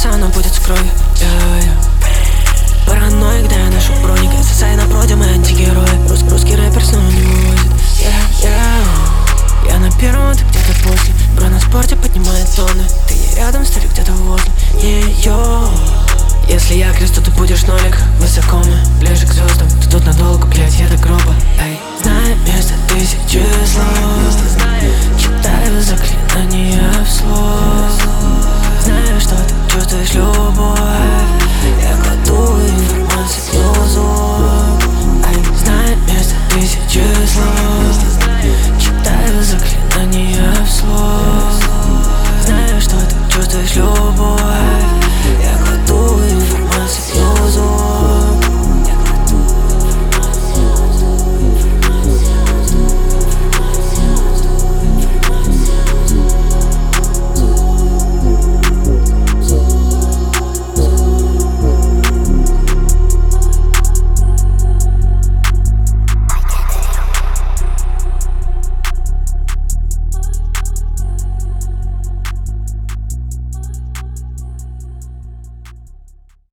сердце, оно будет с кровью. Параноик, да я ношу броник. ССА напротив, мы антигерои. Русский рэпер снова не вывозит. Я на первом, ты где-то после. Бро на спорте поднимает тонны. Ты не рядом, старик, где-то возле. Если я крест, то ты будешь нолик. Высоко мы, ближе к звездам.